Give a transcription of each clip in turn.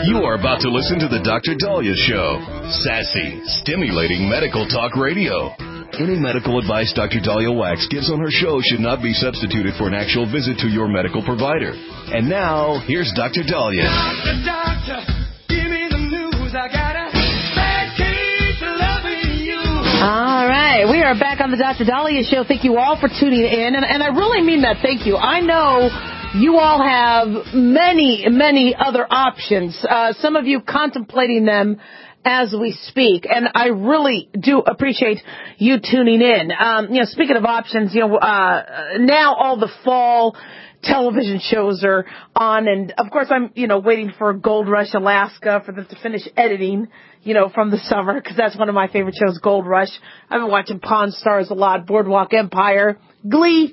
You are about to listen to the Dr. Dahlia Show. Sassy, stimulating medical talk radio. Any medical advice Dr. Dahlia Wax gives on her show should not be substituted for an actual visit to your medical provider. And now, here's Dr. Dahlia. Doctor, give me the news. I got a bad case of loving you. All right, we are back on the Dr. Dahlia Show. Thank you all for tuning in, and I really mean that. Thank you. I know you all have many other options. Some of you contemplating them as we speak, and I really do appreciate you tuning in. Speaking of options, now all the fall television shows are on, and of course I'm, waiting for Gold Rush Alaska for them to finish editing, from the summer, because that's one of my favorite shows, Gold Rush. I've been watching Pawn Stars a lot, Boardwalk Empire, Glee.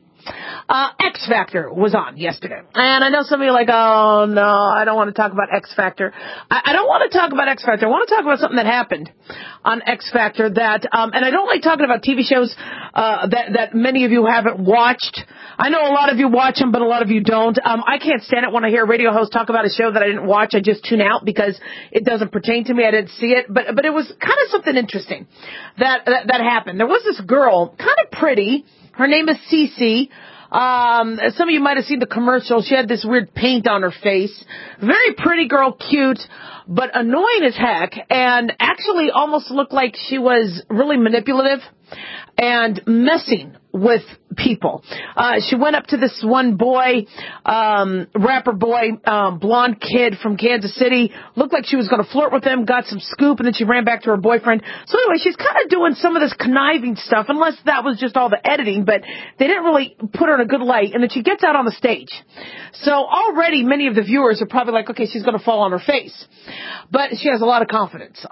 X Factor was on yesterday. And I know some of you are like, oh, no, I don't want to talk about X Factor. I don't want to talk about X Factor. I want to talk about something that happened on X Factor that, and I don't like talking about TV shows that many of you haven't watched. I know a lot of you watch them, but a lot of you don't. I can't stand it when I hear a radio host talk about a show that I didn't watch. I just tune out because it doesn't pertain to me. I didn't see it. But it was kind of something interesting that happened. There was this girl, kind of pretty. Her name is Cece. Some of you might have seen the commercial. She had this weird paint on her face. Very pretty girl, cute, but annoying as heck, and actually almost looked like she was really manipulative and messing with people. She went up to this one boy, rapper boy, blonde kid from Kansas City, looked like she was going to flirt with him, got some scoop, and then she ran back to her boyfriend. So anyway, she's kind of doing some of this conniving stuff, unless that was just all the editing, but they didn't really put her in a good light, and then she gets out on the stage. So already many of the viewers are probably like, okay, she's going to fall on her face. But she has a lot of confidence,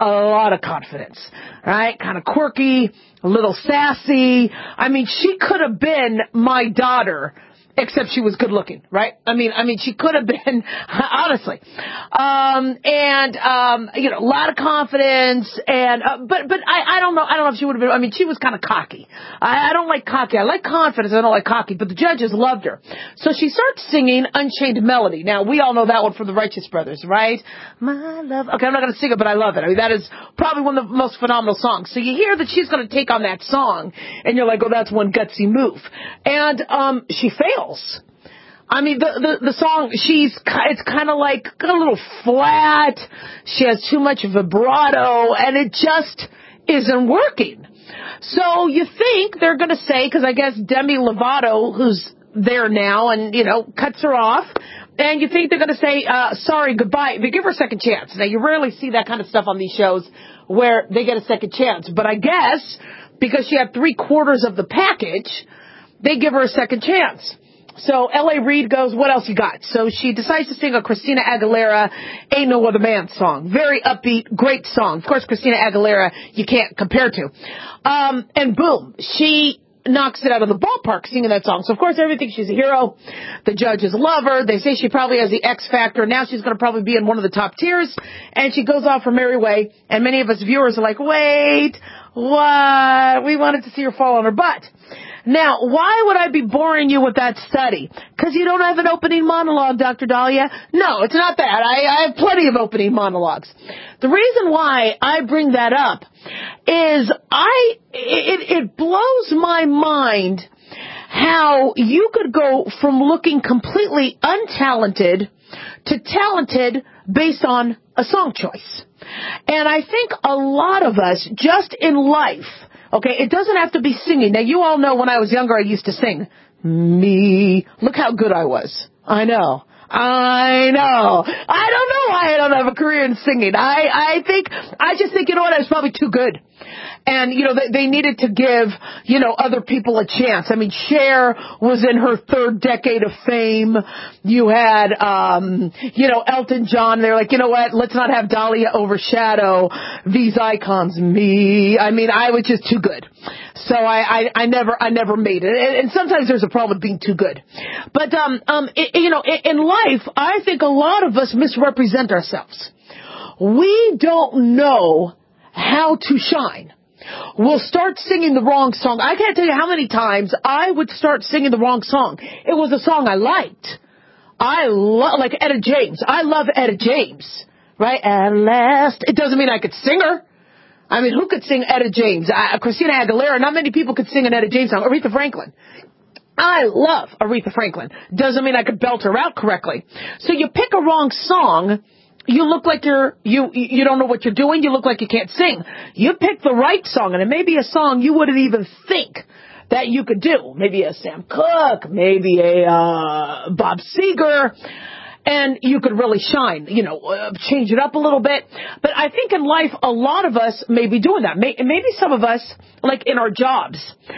right? Kind of quirky, a little sassy. I mean, she could have been my daughter, except she was good looking, right? I mean, she could have been, honestly. A lot of confidence, and, but I don't know if she would have been, I mean, she was kind of cocky. I don't like cocky. I like confidence. I don't like cocky, but the judges loved her. So she starts singing Unchained Melody. Now, we all know that one from the Righteous Brothers, right? My love. Okay, I'm not going to sing it, but I love it. I mean, that is probably one of the most phenomenal songs. So you hear that she's going to take on that song, and you're like, oh, that's one gutsy move. And, she fails. I mean, the song, it's kind of like a little flat. She has too much vibrato, and it just isn't working. So you think they're going to say, because I guess Demi Lovato, who's there now and, cuts her off, and you think they're going to say, sorry, goodbye, but give her a second chance. Now, you rarely see that kind of stuff on these shows where they get a second chance. But I guess because she had 3/4 of the package, they give her a second chance. So L.A. Reid goes, what else you got? So she decides to sing a Christina Aguilera, Ain't No Other Man song. Very upbeat, great song. Of course, Christina Aguilera, you can't compare to. And boom, she knocks it out of the ballpark singing that song. So, of course, everything, she's a hero. The judges love her. They say she probably has the X Factor. Now she's going to probably be in one of the top tiers. And she goes off her merry way. And many of us viewers are like, wait, what? We wanted to see her fall on her butt. Now, why would I be boring you with that study? Because you don't have an opening monologue, Dr. Dahlia? No, it's not that. I have plenty of opening monologues. The reason why I bring that up is it blows my mind how you could go from looking completely untalented to talented based on a song choice. And I think a lot of us, just in life, okay, it doesn't have to be singing. Now, you all know when I was younger, I used to sing. Me. Look how good I was. I know. I don't know why I don't have a career in singing. I just think, I was probably too good. And, they needed to give, other people a chance. I mean, Cher was in her 3rd decade of fame. You had, Elton John. They're like, you know what? Let's not have Dahlia overshadow these icons. Me. I mean, I was just too good. So I never made it. And sometimes there's a problem with being too good. But, in life, I think a lot of us misrepresent ourselves. We don't know how to shine. We'll start singing the wrong song. I can't tell you how many times I would start singing the wrong song. It was a song I liked. Like Etta James. I love Etta James. right? At last. It doesn't mean I could sing her. I mean, who could sing Etta James? Christina Aguilera. Not many people could sing an Etta James song. Aretha Franklin. I love Aretha Franklin. Doesn't mean I could belt her out correctly. So you pick a wrong song, you look like you don't know what you're doing, you look like you can't sing. You pick the right song, and it may be a song you wouldn't even think that you could do. Maybe a Sam Cooke, maybe a Bob Seger, and you could really shine, change it up a little bit. But I think in life, a lot of us may be doing that. Maybe some of us, like in our jobs,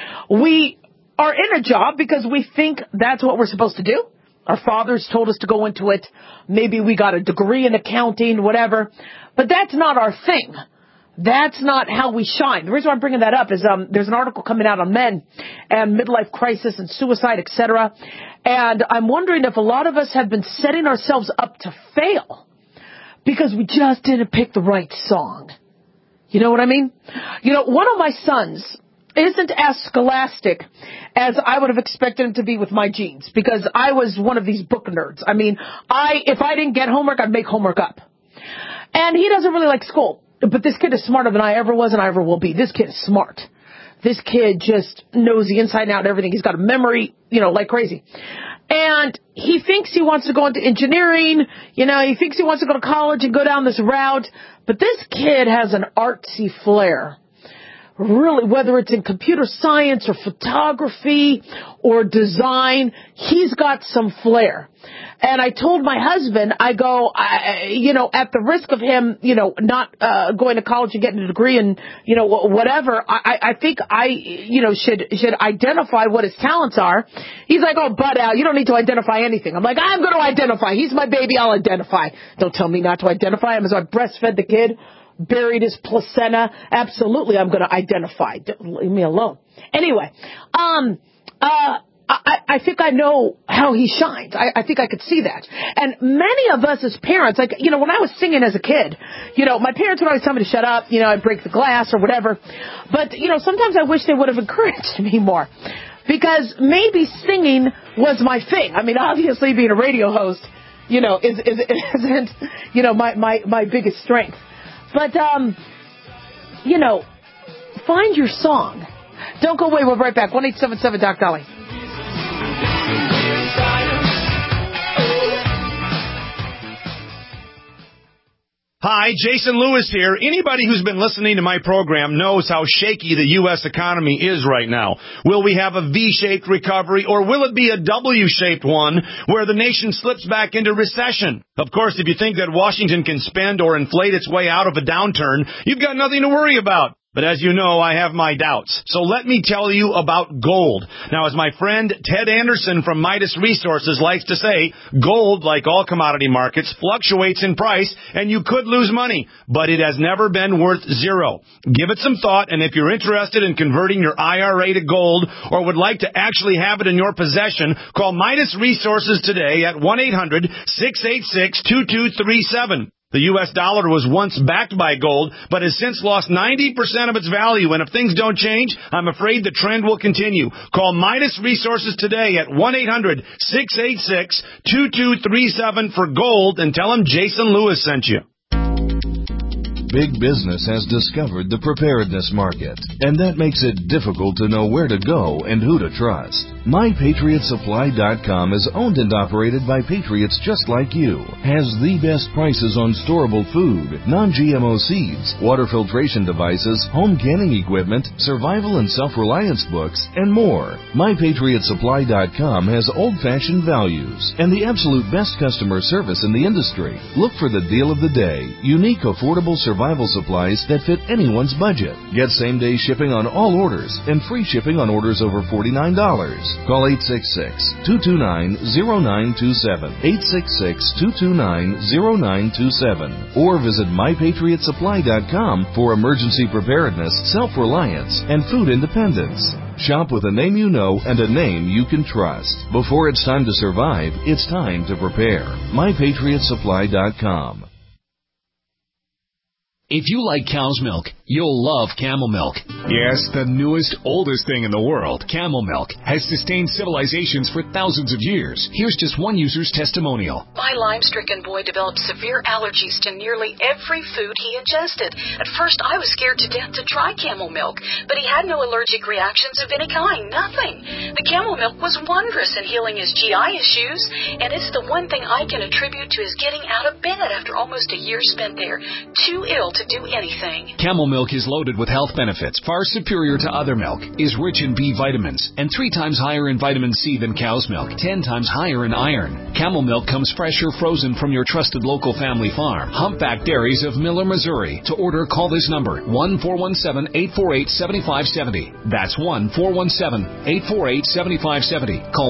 we are in a job because we think that's what we're supposed to do. Our fathers told us to go into it. Maybe we got a degree in accounting, whatever. But that's not our thing. That's not how we shine. The reason why I'm bringing that up is there's an article coming out on men and midlife crisis and suicide, etc. And I'm wondering if a lot of us have been setting ourselves up to fail because we just didn't pick the right song. You know what I mean? One of my sons isn't as scholastic as I would have expected him to be with my genes, because I was one of these book nerds. I mean, if I didn't get homework, I'd make homework up. And he doesn't really like school. But this kid is smarter than I ever was and I ever will be. This kid is smart. This kid just knows the inside and out and everything. He's got a memory, like crazy. And he thinks he wants to go into engineering. He thinks he wants to go to college and go down this route. But this kid has an artsy flair. Really, whether it's in computer science or photography or design, he's got some flair. And I told my husband, I go, at the risk of him, not going to college and getting a degree and, whatever, I think I should identify what his talents are. He's like, oh, butt out, you don't need to identify anything. I'm like, I'm going to identify. He's my baby, I'll identify. Don't tell me not to identify him. As I breastfed the kid, buried his placenta. Absolutely, I'm going to identify. Leave me alone. Anyway, I think I know how he shines. I think I could see that. And many of us as parents, when I was singing as a kid, my parents would always tell me to shut up, I'd break the glass or whatever. But, sometimes I wish they would have encouraged me more. Because maybe singing was my thing. I mean, obviously being a radio host, isn't, my biggest strength. But, find your song. Don't go away. We'll be right back. 1-877 Doc Dolly. Hi, Jason Lewis here. Anybody who's been listening to my program knows how shaky the U.S. economy is right now. Will we have a V-shaped recovery, or will it be a W-shaped one where the nation slips back into recession? Of course, if you think that Washington can spend or inflate its way out of a downturn, you've got nothing to worry about. But as you know, I have my doubts. So let me tell you about gold. Now, as my friend Ted Anderson from Midas Resources likes to say, gold, like all commodity markets, fluctuates in price, and you could lose money. But it has never been worth zero. Give it some thought, and if you're interested in converting your IRA to gold or would like to actually have it in your possession, call Midas Resources today at 1-800-686-2237. The U.S. dollar was once backed by gold, but has since lost 90% of its value. And if things don't change, I'm afraid the trend will continue. Call Midas Resources today at 1-800-686-2237 for gold and tell them Jason Lewis sent you. Big business has discovered the preparedness market, and that makes it difficult to know where to go and who to trust. MyPatriotSupply.com is owned and operated by patriots just like you. Has the best prices on storable food, non-GMO seeds, water filtration devices, home canning equipment, survival and self-reliance books, and more. MyPatriotSupply.com has old-fashioned values and the absolute best customer service in the industry. Look for the deal of the day. Unique, affordable survival supplies that fit anyone's budget. Get same-day shipping on all orders and free shipping on orders over $49. Call 866-229-0927, 866-229-0927, or visit MyPatriotSupply.com for emergency preparedness, self-reliance, and food independence. Shop with a name you know and a name you can trust. Before it's time to survive, it's time to prepare. MyPatriotSupply.com. If you like cow's milk, you'll love Camel Milk. Yes, the newest, oldest thing in the world, Camel Milk, has sustained civilizations for thousands of years. Here's just one user's testimonial. My Lyme-stricken boy developed severe allergies to nearly every food he ingested. At first, I was scared to death to try Camel Milk, but he had no allergic reactions of any kind, nothing. The Camel Milk was wondrous in healing his GI issues, and it's the one thing I can attribute to his getting out of bed after almost a year spent there, too ill to do anything. Camel Milk is loaded with health benefits far superior to other milk, is rich in B vitamins, and 3 times higher in vitamin C than cow's milk, 10 times higher in iron. Camel Milk comes fresh or frozen from your trusted local family farm. Humpback Dairies of Miller, Missouri. To order, call this number, 1-417-848-7570. That's 1-417-848-7570. Call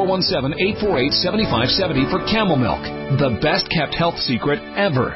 1-417-848-7570 for Camel Milk, the best kept health secret ever.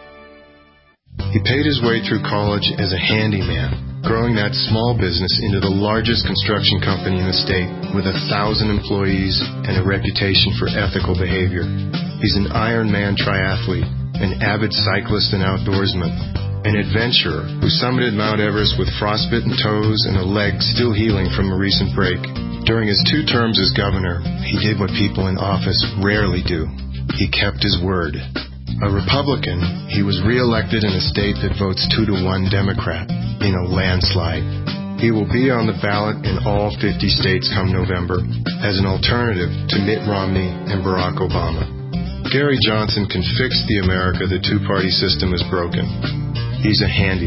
He paid his way through college as a handyman, growing that small business into the largest construction company in the state with 1,000 employees and a reputation for ethical behavior. He's an Ironman triathlete, an avid cyclist and outdoorsman, an adventurer who summited Mount Everest with frostbitten toes and a leg still healing from a recent break. During his 2 terms as governor, he did what people in office rarely do. He kept his word. A Republican, he was re-elected in a state that votes 2-to-1 Democrat in a landslide. He will be on the ballot in all 50 states come November as an alternative to Mitt Romney and Barack Obama. Gary Johnson can fix the America the two-party system has broken. He's a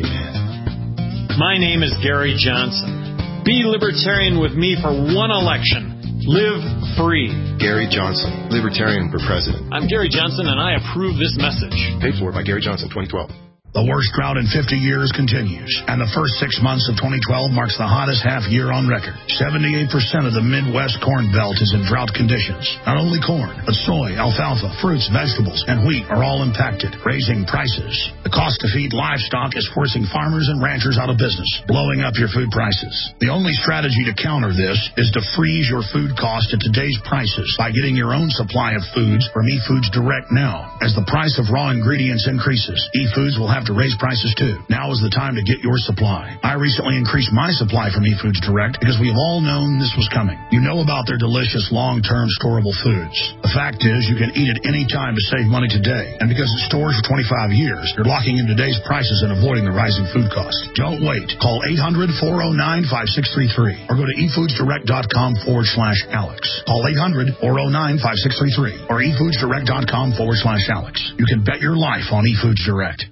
handyman. My name is Gary Johnson. Be libertarian with me for one election. Live free. Gary Johnson, Libertarian for President. I'm Gary Johnson, and I approve this message. Paid for by Gary Johnson, 2012. The worst drought in 50 years continues, and the first 6 months of 2012 marks the hottest half year on record. 78% of the Midwest Corn Belt is in drought conditions. Not only corn, but soy, alfalfa, fruits, vegetables, and wheat are all impacted, raising prices. The cost to feed livestock is forcing farmers and ranchers out of business, blowing up your food prices. The only strategy to counter this is to freeze your food cost at today's prices by getting your own supply of foods from eFoods Direct now. As the price of raw ingredients increases, eFoods will have to raise prices too. Now is the time to get your supply. I recently increased my supply from eFoods Direct because we've all known this was coming. You know about their delicious long-term storable foods. The fact is you can eat it any time to save money today. And because it stores for 25 years, you're locking in today's prices and avoiding the rising food cost. Don't wait. Call 800-409-5633 or go to efoodsdirect.com/Alex. Call 800-409-5633 or efoodsdirect.com/Alex. You can bet your life on eFoods Direct.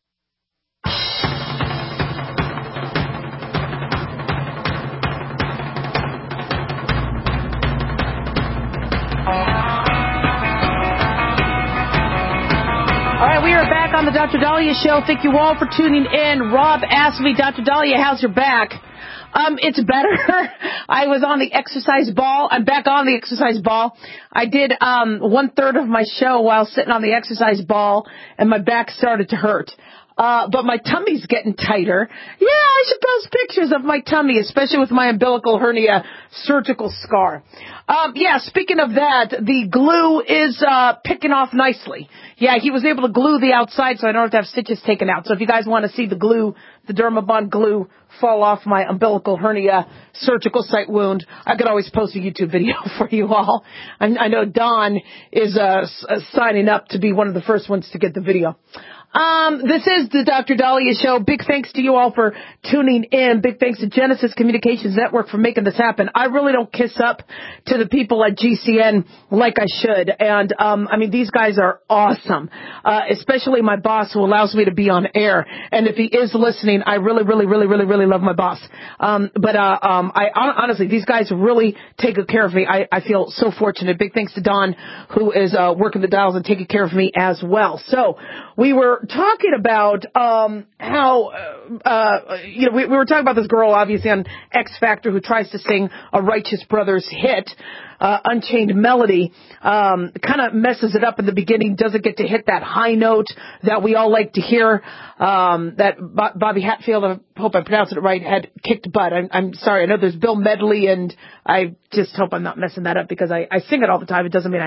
We are back on the Dr. Dahlia Show. Thank you all for tuning in. Rob asked me, Dr. Dahlia, how's your back? It's better. I was on the exercise ball. I'm back on the exercise ball. I did 1/3 of my show while sitting on the exercise ball, and my back started to hurt. But my tummy's getting tighter. Yeah, I should post pictures of my tummy, especially with my umbilical hernia surgical scar. Speaking of that, the glue is picking off nicely. Yeah, he was able to glue the outside, so I don't have to have stitches taken out. So if you guys want to see the glue, the Dermabond glue fall off my umbilical hernia surgical site wound, I could always post a YouTube video for you all. I know Don is signing up to be one of the first ones to get the video. This is the Dr. Dahlia Show. Big thanks to you all for tuning in. Big thanks to Genesis Communications Network for making this happen. I really don't kiss up to the people at GCN like I should. And, these guys are awesome. Especially my boss who allows me to be on air. And if he is listening, I really, really, really, really, really love my boss. Honestly, these guys really take good care of me. I feel so fortunate. Big thanks to Don, who is, working the dials and taking care of me as well. So, we were talking about how we were talking about this girl, obviously, on X Factor who tries to sing a Righteous Brothers hit, Unchained Melody, kind of messes it up in the beginning, doesn't get to hit that high note that we all like to hear, that Bobby Hatfield, I hope I pronounced it right, had kicked butt. I'm sorry, I know there's Bill Medley, and I just hope I'm not messing that up because I sing it all the time. It doesn't mean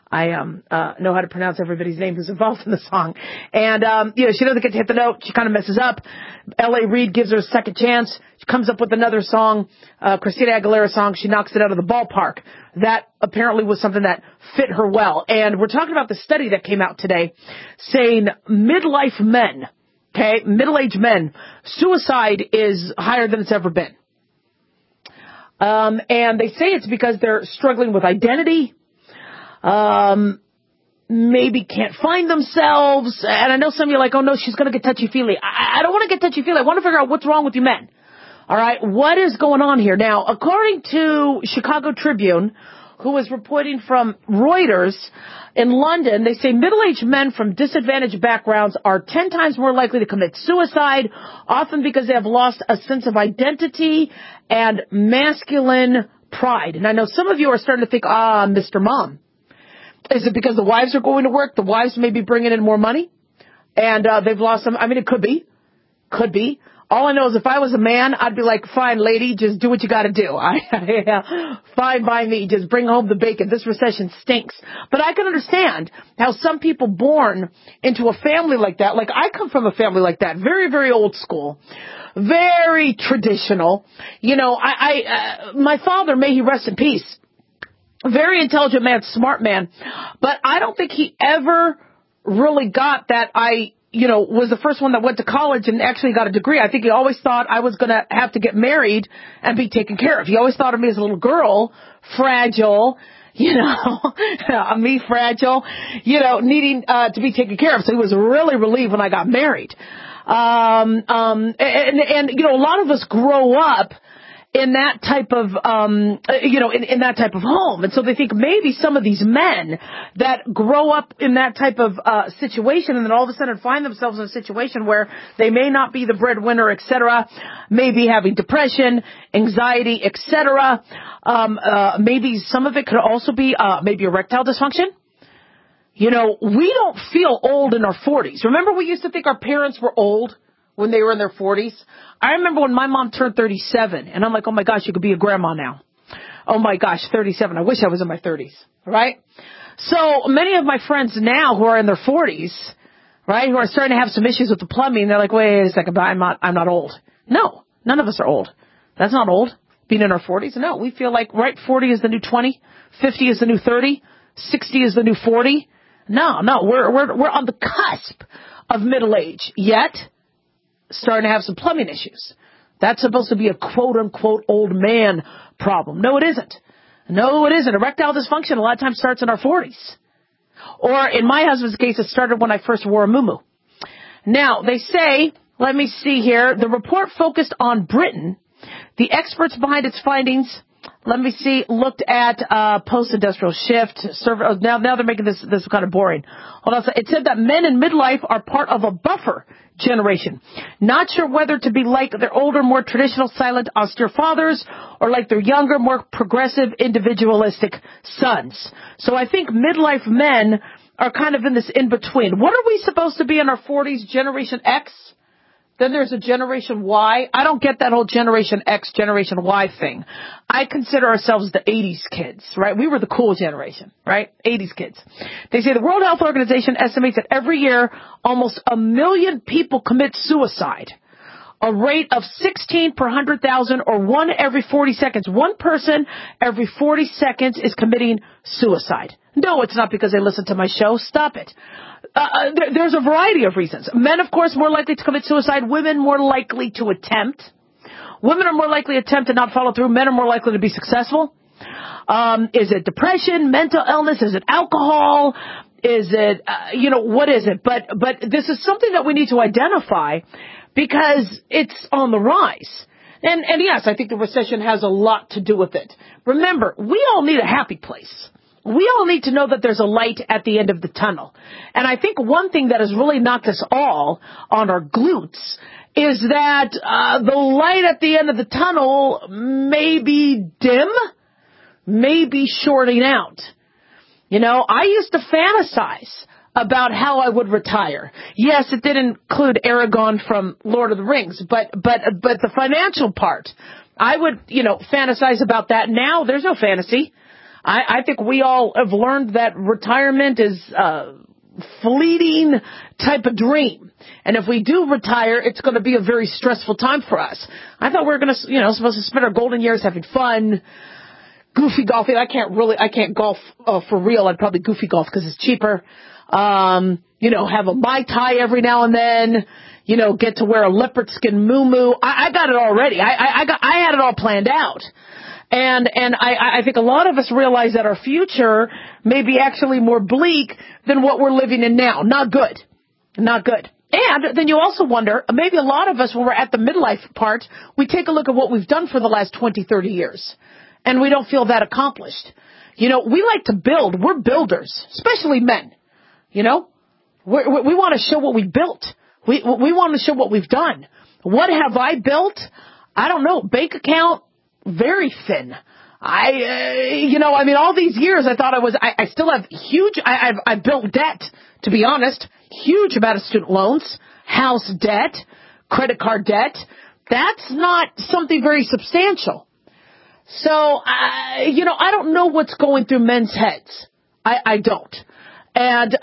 I know how to pronounce everybody's name who's involved in the song. And, she doesn't get to hit the note. She kind of messes up. L.A. Reid gives her a second chance. She comes up with another song, Christina Aguilera song. She knocks it out of the ballpark. That apparently was something that fit her well. And we're talking about the study that came out today saying midlife men, okay, middle-aged men, suicide is higher than it's ever been. And they say it's because they're struggling with identity, maybe can't find themselves. And I know some of you are like, oh no, she's going to get touchy-feely. I don't want to get touchy-feely. I want to figure out what's wrong with you men. All right, what is going on here? Now, according to Chicago Tribune, who is reporting from Reuters, in London, they say middle-aged men from disadvantaged backgrounds are 10 times more likely to commit suicide, often because they have lost a sense of identity and masculine pride. And I know some of you are starting to think, Mr. Mom, is it because the wives are going to work? The wives may be bringing in more money, and they've lost some. I mean, it could be. Could be. All I know is if I was a man, I'd be like, fine, lady, just do what you got to do. Fine by me. Just bring home the bacon. This recession stinks. But I can understand how some people born into a family like that, like I come from a family like that, very, very old school, very traditional. You know, my father, may he rest in peace, very intelligent man, smart man, but I don't think he ever really got that was the first one that went to college and actually got a degree. I think he always thought I was going to have to get married and be taken care of. He always thought of me as a little girl, fragile, me fragile, needing to be taken care of. So he was really relieved when I got married. And a lot of us grow up in that type of, in that type of home. And so they think maybe some of these men that grow up in that type of situation and then all of a sudden find themselves in a situation where they may not be the breadwinner, et cetera, maybe having depression, anxiety, et cetera. Maybe some of it could also be maybe erectile dysfunction. We don't feel old in our 40s. Remember we used to think our parents were old when they were in their 40s? I remember when my mom turned 37, and I'm like, oh my gosh, you could be a grandma now. Oh my gosh, 37. I wish I was in my 30s, right? So many of my friends now who are in their 40s, right, who are starting to have some issues with the plumbing, they're like, wait a second, but I'm not old. No, none of us are old. That's not old, being in our 40s. No, we feel like, right, 40 is the new 20, 50 is the new 30, 60 is the new 40. No, we're on the cusp of middle age, yet starting to have some plumbing issues. That's supposed to be a quote-unquote old man problem. No, it isn't. Erectile dysfunction a lot of times starts in our 40s. Or in my husband's case, it started when I first wore a muumuu. Now, they say, let me see here, the report focused on Britain. The experts behind its findings, let me see, looked at post-industrial shift. Now they're making this kind of boring. Hold on. It said that men in midlife are part of a buffer generation. Not sure whether to be like their older, more traditional, silent, austere fathers or like their younger, more progressive, individualistic sons. So I think midlife men are kind of in this in-between. What are we supposed to be in our 40s? Generation X? Then there's a Generation Y. I don't get that whole Generation X, Generation Y thing. I consider ourselves the 80s kids, right? We were the cool generation, right? 80s kids. They say the World Health Organization estimates that every year almost 1 million people commit suicide. A rate of 16 per 100,000 or 1 every 40 seconds. One person every 40 seconds is committing suicide. No, it's not because they listen to my show. Stop it. There's a variety of reasons. Men, of course, more likely to commit suicide. Women more likely to attempt. Women are more likely to attempt and not follow through. Men are more likely to be successful. Is it depression, mental illness? Is it alcohol? Is it, what is it? But this is something that we need to identify because it's on the rise. And yes, I think the recession has a lot to do with it. Remember, we all need a happy place. We all need to know that there's a light at the end of the tunnel. And I think one thing that has really knocked us all on our glutes is that the light at the end of the tunnel may be dim, may be shorting out. I used to fantasize about how I would retire. Yes, it did include Aragorn from Lord of the Rings, but the financial part, I would, fantasize about that. Now there's no fantasy. I think we all have learned that retirement is fleeting type of dream. And if we do retire, it's going to be a very stressful time for us. I thought we were going to, supposed to spend our golden years having fun, goofy golfing. I can't golf for real. I'd probably goofy golf because it's cheaper. Have a Mai Tai every now and then, get to wear a leopard skin muumuu. I got it already. I had it all planned out. And I think a lot of us realize that our future may be actually more bleak than what we're living in now. Not good. Not good. And then you also wonder, maybe a lot of us, when we're at the midlife part, we take a look at what we've done for the last 20, 30 years, and we don't feel that accomplished. We like to build. We're builders, especially men. We want to show what we built. We want to show what we've done. What have I built? I don't know. Bank account, very thin. All these years I thought I still have I built debt, to be honest, huge amount of student loans, house debt, credit card debt. That's not something very substantial. So, I don't know what's going through men's heads. I don't. And,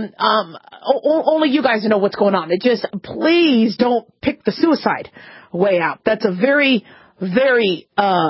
only you guys know what's going on. Please don't pick the suicide way out. That's a very, very,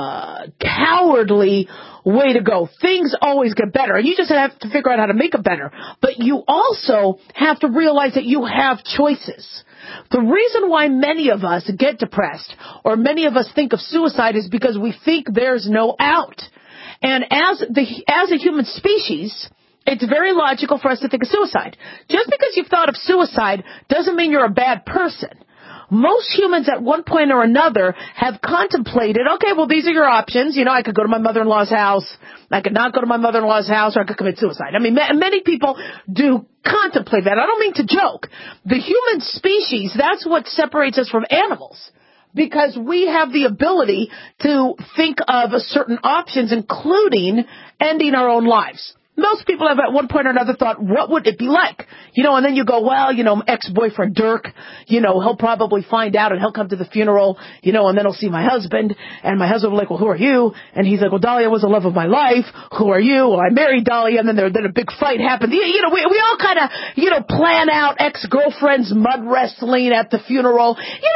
cowardly way to go. Things always get better, and you just have to figure out how to make it better. But you also have to realize that you have choices. The reason why many of us get depressed or many of us think of suicide is because we think there's no out. And as a human species, it's very logical for us to think of suicide. Just because you've thought of suicide doesn't mean you're a bad person. Most humans at one point or another have contemplated, okay, well, these are your options. I could go to my mother-in-law's house. I could not go to my mother-in-law's house, or I could commit suicide. Many people do contemplate that. I don't mean to joke. The human species, that's what separates us from animals, because we have the ability to think of certain options, including ending our own lives. Most people have at one point or another thought, what would it be like? And then you go, well, ex-boyfriend Dirk, he'll probably find out and he'll come to the funeral, and then he'll see my husband, and my husband will be like, well, who are you? And he's like, well, Dahlia was the love of my life. Who are you? Well, I married Dahlia, and then a big fight happened. We all kind of, plan out ex-girlfriends mud wrestling at the funeral.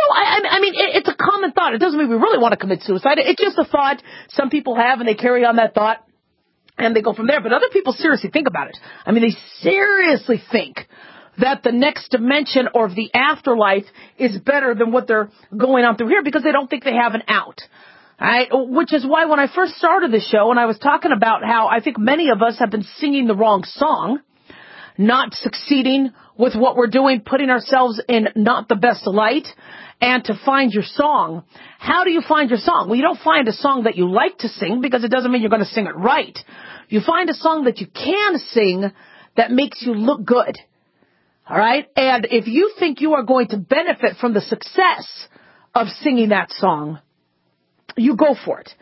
It's a common thought. It doesn't mean we really want to commit suicide. It's just a thought some people have, and they carry on that thought. And they go from there. But other people seriously think about it. They seriously think that the next dimension or the afterlife is better than what they're going on through here, because they don't think they have an out. Right? Which is why when I first started the show and I was talking about how I think many of us have been singing the wrong song, not succeeding with what we're doing, putting ourselves in not the best light, and to find your song. How do you find your song? Well, you don't find a song that you like to sing, because it doesn't mean you're going to sing it right. You find a song that you can sing that makes you look good. All right? And if you think you are going to benefit from the success of singing that song, you go for it.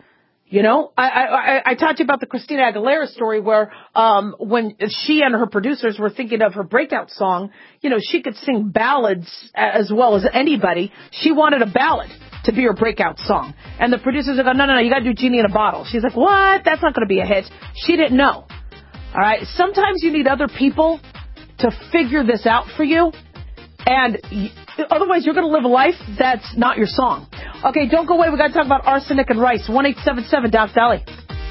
I talked to you about the Christina Aguilera story where when she and her producers were thinking of her breakout song, she could sing ballads as well as anybody. She wanted a ballad to be her breakout song. And the producers are going, no, you got to do Genie in a Bottle. She's like, what? That's not going to be a hit. She didn't know. All right? Sometimes you need other people to figure this out for you. And otherwise, you're going to live a life that's not your song. Okay, don't go away. We got to talk about arsenic and rice. 1-877-DOC-DOLLY.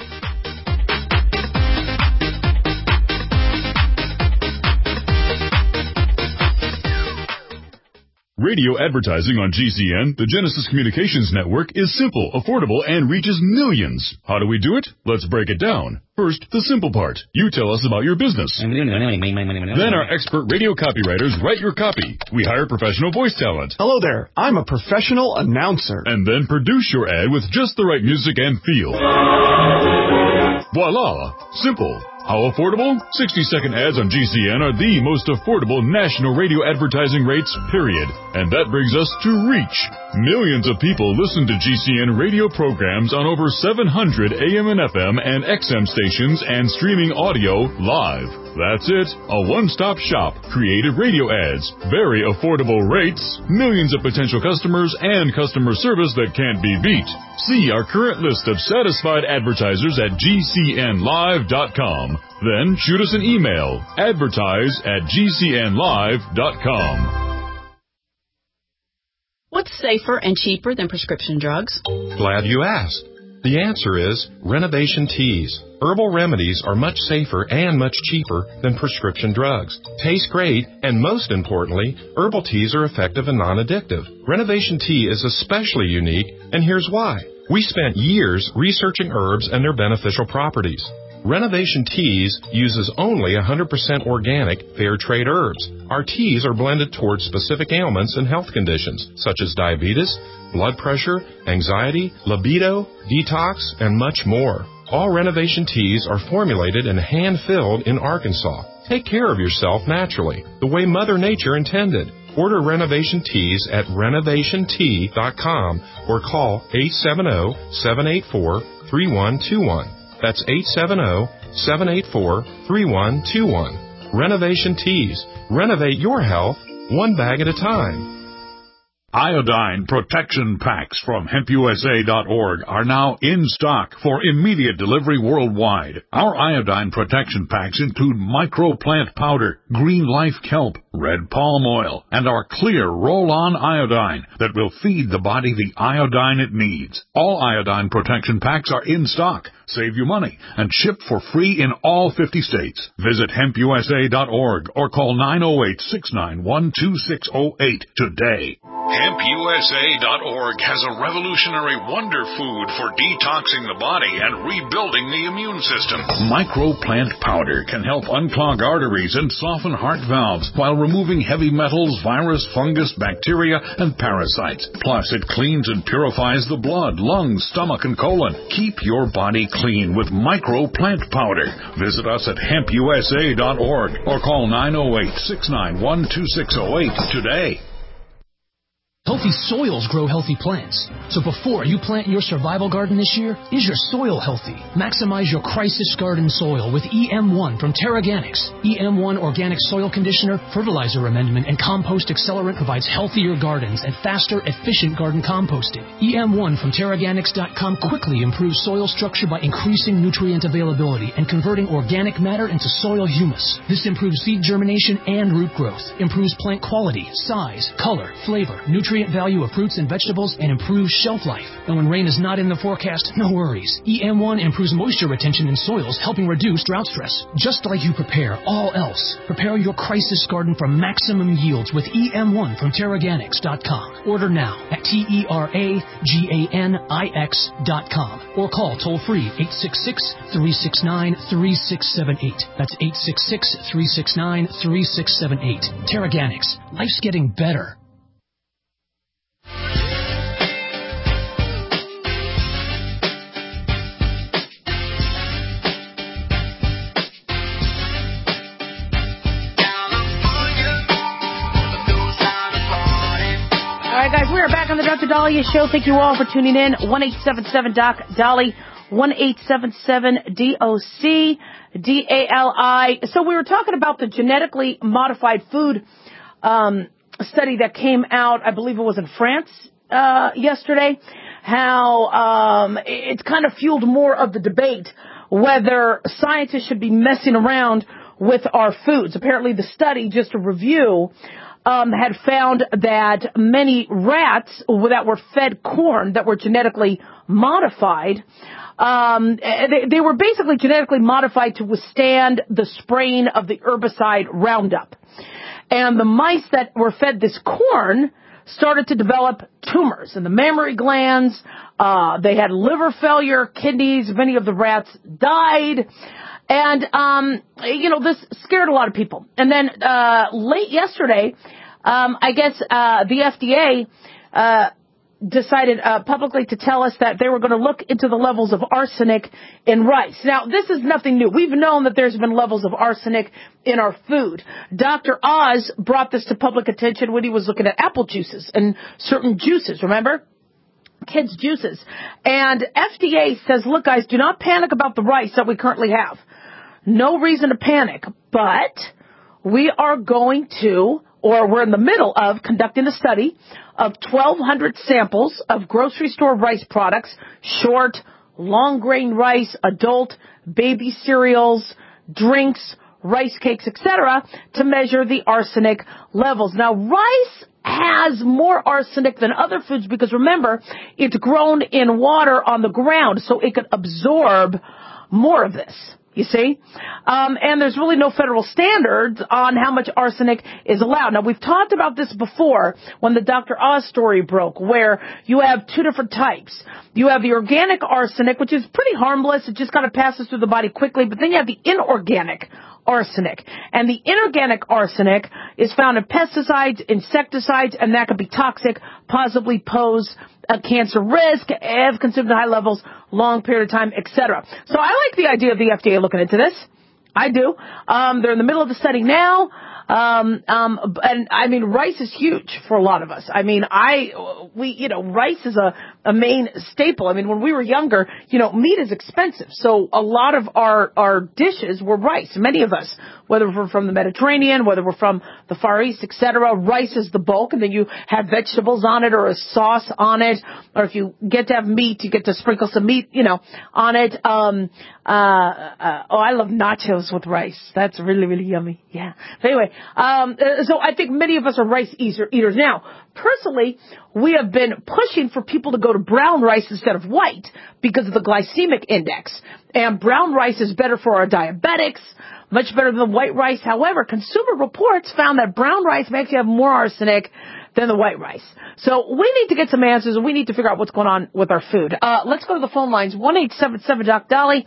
Radio advertising on GCN, the Genesis Communications Network, is simple, affordable, and reaches millions. How do we do it? Let's break it down. First, the simple part. You tell us about your business. Then our expert radio copywriters write your copy. We hire professional voice talent. Hello there. I'm a professional announcer. And then produce your ad with just the right music and feel. Voila! Simple. How affordable? 60-second ads on GCN are the most affordable national radio advertising rates, period. And that brings us to reach. Millions of people listen to GCN radio programs on over 700 AM and FM and XM stations and streaming audio live. That's it. A one-stop shop. Creative radio ads, very affordable rates, millions of potential customers, and customer service that can't be beat. See our current list of satisfied advertisers at GCNlive.com. Then shoot us an email, advertise@GCNlive.com. What's safer and cheaper than prescription drugs? Glad you asked. The answer is Renovation Teas. Herbal remedies are much safer and much cheaper than prescription drugs. Taste great, and most importantly, herbal teas are effective and non-addictive. Renovation Tea is especially unique, and here's why. We spent years researching herbs and their beneficial properties. Renovation Teas uses only 100% organic, fair trade herbs. Our teas are blended towards specific ailments and health conditions, such as diabetes, blood pressure, anxiety, libido, detox, and much more. All Renovation Teas are formulated and hand-filled in Arkansas. Take care of yourself naturally, the way Mother Nature intended. Order Renovation Teas at renovationtea.com or call 870-784-3121. That's 870-784-3121. Renovation Teas. Renovate your health one bag at a time. Iodine protection packs from HempUSA.org are now in stock for immediate delivery worldwide. Our iodine protection packs include microplant powder, green life kelp, red palm oil, and our clear roll-on iodine that will feed the body the iodine it needs. All iodine protection packs are in stock. Save you money and ship for free in all 50 states. Visit HempUSA.org or call 908-691-2608 today. HempUSA.org has a revolutionary wonder food for detoxing the body and rebuilding the immune system. Microplant powder can help unclog arteries and soften heart valves while removing heavy metals, virus, fungus, bacteria, and parasites. Plus, it cleans and purifies the blood, lungs, stomach, and colon. Keep your body clean with Microplant powder. Visit us at HempUSA.org or call 908-691-2608 today. Healthy soils grow healthy plants. So before you plant your survival garden this year, is your soil healthy? Maximize your crisis garden soil with EM1 from Terraganics. EM1 Organic Soil Conditioner, Fertilizer Amendment, and Compost Accelerant provides healthier gardens and faster, efficient garden composting. EM1 from Terraganics.com quickly improves soil structure by increasing nutrient availability and converting organic matter into soil humus. This improves seed germination and root growth, improves plant quality, size, color, flavor, nutrient value of fruits and vegetables, and improves shelf life. And when rain is not in the forecast, no worries. EM1 improves moisture retention in soils, helping reduce drought stress. Just like you prepare all else, prepare your crisis garden for maximum yields with EM1 from Terraganics.com. Order now at TERAGANIX.com or call toll-free 866-369-3678. That's 866-369-3678. Terraganics. Life's getting better. Guys, we are back on the Dr. Dahlia Show. Thank you all for tuning in. 1-877-DOC-DALI, 1-877-DOC-DALI. So we were talking about the genetically modified food study that came out, I believe it was in France yesterday, how it's kind of fueled more of the debate whether scientists should be messing around with our foods. Apparently the study, just a review, had found that many rats that were fed corn that were genetically modified, they were basically genetically modified to withstand the spraying of the herbicide Roundup. And the mice that were fed this corn started to develop tumors in the mammary glands. They had liver failure, kidneys. Many of the rats died. And, this scared a lot of people. And then, late yesterday, I guess, the FDA, decided publicly to tell us that they were going to look into the levels of arsenic in rice. Now, this is nothing new. We've known that there's been levels of arsenic in our food. Dr. Oz brought this to public attention when he was looking at apple juices and certain juices, remember? Kids' juices. And FDA says, look, guys, do not panic about the rice that we currently have. No reason to panic, but we are going to, or we're in the middle of conducting a study of 1,200 samples of grocery store rice products, short, long grain rice, adult, baby cereals, drinks, rice cakes, etc., to measure the arsenic levels. Now, rice has more arsenic than other foods because, remember, it's grown in water on the ground, so it could absorb more of this. You see? And there's really no federal standards on how much arsenic is allowed. Now, we've talked about this before when the Dr. Oz story broke, where you have two different types. You have the organic arsenic, which is pretty harmless. It just kind of passes through the body quickly. But then you have the inorganic arsenic. And the inorganic arsenic is found in pesticides, insecticides, and that could be toxic, possibly pose a cancer risk if consumed at high levels, long period of time, etc. So I like the idea of the FDA looking into this. I do. They're in the middle of the study now. And I mean, rice is huge for a lot of us. I mean, rice is a main staple. I mean, when we were younger, meat is expensive. So a lot of our dishes were rice. Many of us, whether we're from the Mediterranean, whether we're from the Far East, etc., rice is the bulk. And then you have vegetables on it or a sauce on it. Or if you get to have meat, you get to sprinkle some meat, on it. I love nachos with rice. That's really, really yummy. Yeah. But anyway, so I think many of us are rice eaters. Now, personally, we have been pushing for people to go to brown rice instead of white because of the glycemic index. And brown rice is better for our diabetics, much better than white rice. However, Consumer Reports found that brown rice may actually have more arsenic than the white rice. So we need to get some answers, and we need to figure out what's going on with our food. Let's go to the phone lines. 1-877-DOC-DOLLY,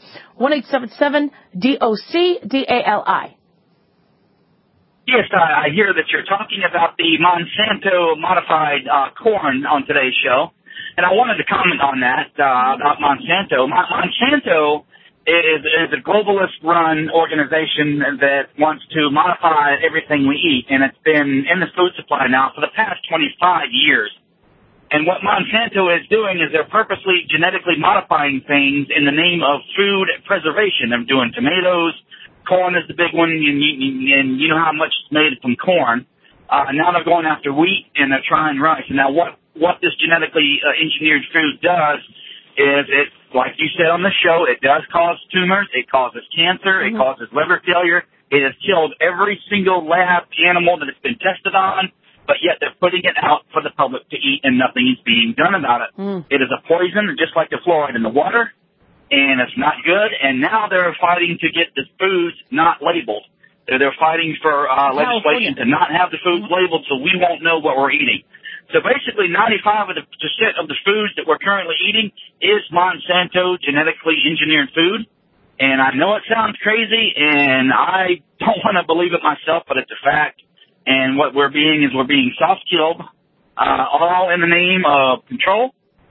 1-877-DOC-DALI. Yes, I hear that you're talking about the Monsanto modified corn on today's show, and I wanted to comment on that about Monsanto. Monsanto is a globalist-run organization that wants to modify everything we eat, and it's been in the food supply now for the past 25 years. And what Monsanto is doing is they're purposely genetically modifying things in the name of food preservation. They're doing tomatoes. Corn is the big one, and you know how much is made from corn. Now they're going after wheat, and they're trying rice. And now what this genetically engineered food does is it, like you said on the show, it does cause tumors, it causes cancer, it causes liver failure. It has killed every single lab animal that it's been tested on, but yet they're putting it out for the public to eat, and nothing is being done about it. It is a poison, just like the fluoride in the water. And it's not good, and now they're fighting to get the foods not labeled. They're fighting for legislation to not have the foods labeled so we won't know what we're eating. So basically 95% of the foods that we're currently eating is Monsanto genetically engineered food. And I know it sounds crazy, and I don't want to believe it myself, but it's a fact. And what we're being soft-killed, all in the name of control.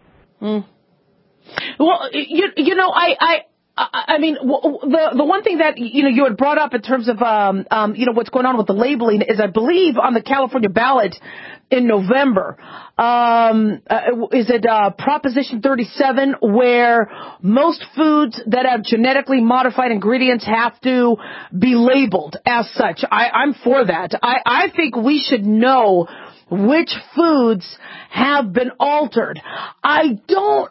Well, I mean, the one thing that, you had brought up in terms of, what's going on with the labeling is, I believe, on the California ballot in November, is it Proposition 37, where most foods that have genetically modified ingredients have to be labeled as such. I'm for that. I think we should know which foods have been altered. I don't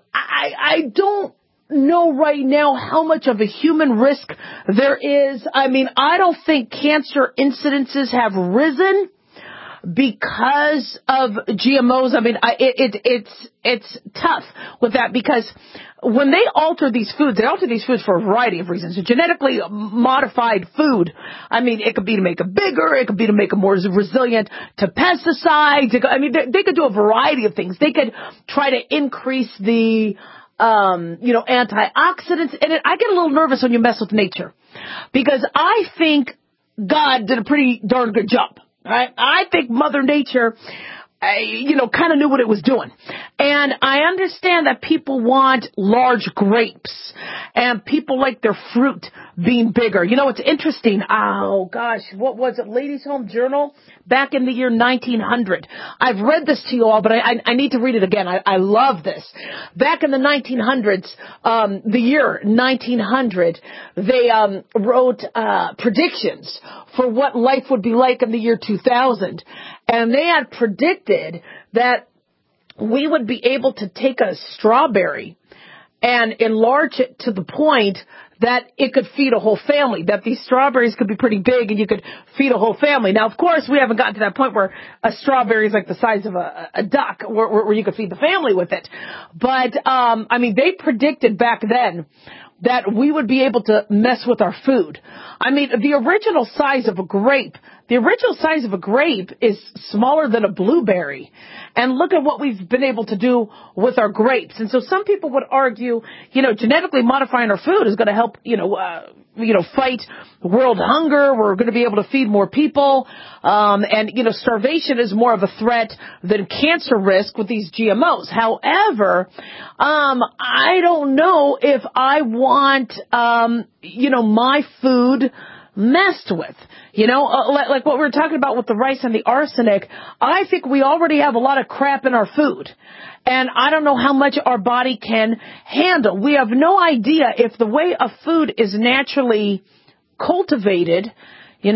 know right now how much of a human risk there is. I mean, I don't think cancer incidences have risen because of GMOs. I mean, it's tough with that, because when they alter these foods for a variety of reasons. A genetically modified food, I mean, it could be to make it bigger, it could be to make it more resilient to pesticides. They could do a variety of things. They could try to increase the antioxidants. And I get a little nervous when you mess with nature, because I think God did a pretty darn good job. Right? I think Mother Nature kind of knew what it was doing. And I understand that people want large grapes and people like their fruit being bigger. You know, it's interesting. Oh gosh, what was it? Ladies' Home Journal back in the year 1900. I've read this to you all, but I need to read it again. I love this. Back in the 1900s, the year 1900, they wrote predictions for what life would be like in the year 2000. And they had predicted that we would be able to take a strawberry and enlarge it to the point that it could feed a whole family, that these strawberries could be pretty big and you could feed a whole family. Now, of course, we haven't gotten to that point where a strawberry is like the size of a duck where you could feed the family with it. But, they predicted back then that we would be able to mess with our food. The original size of a grape is smaller than a blueberry. And look at what we've been able to do with our grapes. And so some people would argue, genetically modifying our food is going to help, fight world hunger. We're going to be able to feed more people. Starvation is more of a threat than cancer risk with these GMOs. However, I don't know if I want, my food messed with. Like what we were talking about with the rice and the arsenic, I think we already have a lot of crap in our food. And I don't know how much our body can handle. We have no idea if the way a food is naturally cultivated, in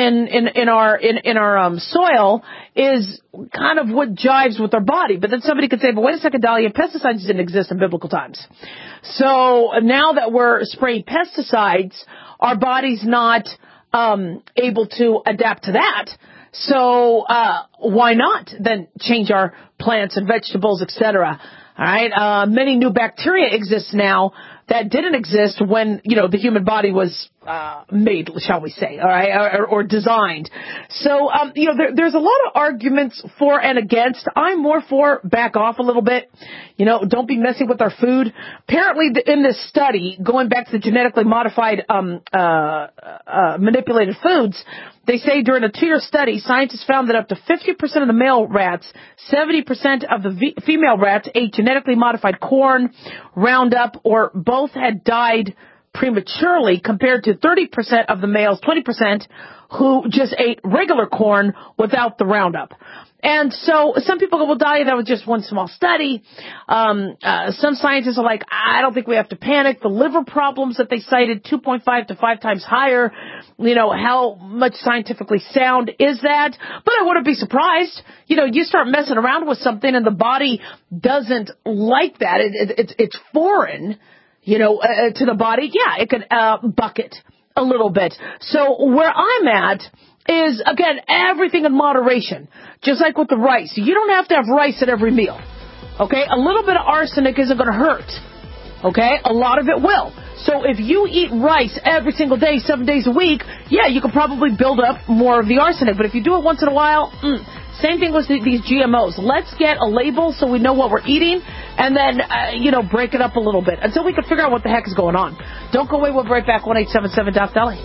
our soil is kind of what jives with our body. But then somebody could say, but wait a second, Dahlia, pesticides didn't exist in biblical times. So now that we're spraying pesticides, our body's not able to adapt to that. So why not then change our plants and vegetables, etc.? All right. Many new bacteria exist now that didn't exist when, the human body was made, shall we say, all right, or designed. So, there's a lot of arguments for and against. I'm more for back off a little bit. Don't be messing with our food. Apparently, in this study, going back to the genetically modified manipulated foods, they say during a 2-year study, scientists found that up to 50% of the male rats, 70% of the female rats ate genetically modified corn, Roundup, or both had died prematurely, compared to 30% of the males, 20%, who just ate regular corn without the Roundup. And so some people go, well, Dahlia, that was just one small study. Some scientists are like, I don't think we have to panic. The liver problems that they cited, 2.5 to 5 times higher. How much scientifically sound is that? But I wouldn't be surprised. You start messing around with something and the body doesn't like that. It's foreign, to the body. Yeah, it could bucket a little bit. So where I'm at is, again, everything in moderation. Just like with the rice. You don't have to have rice at every meal. Okay? A little bit of arsenic isn't going to hurt. Okay? A lot of it will. So if you eat rice every single day, 7 days a week, yeah, you can probably build up more of the arsenic. But if you do it once in a while, same thing with these GMOs. Let's get a label so we know what we're eating, and then, break it up a little bit until we can figure out what the heck is going on. Don't go away. We'll be right back. 1-877-DOC-DELI.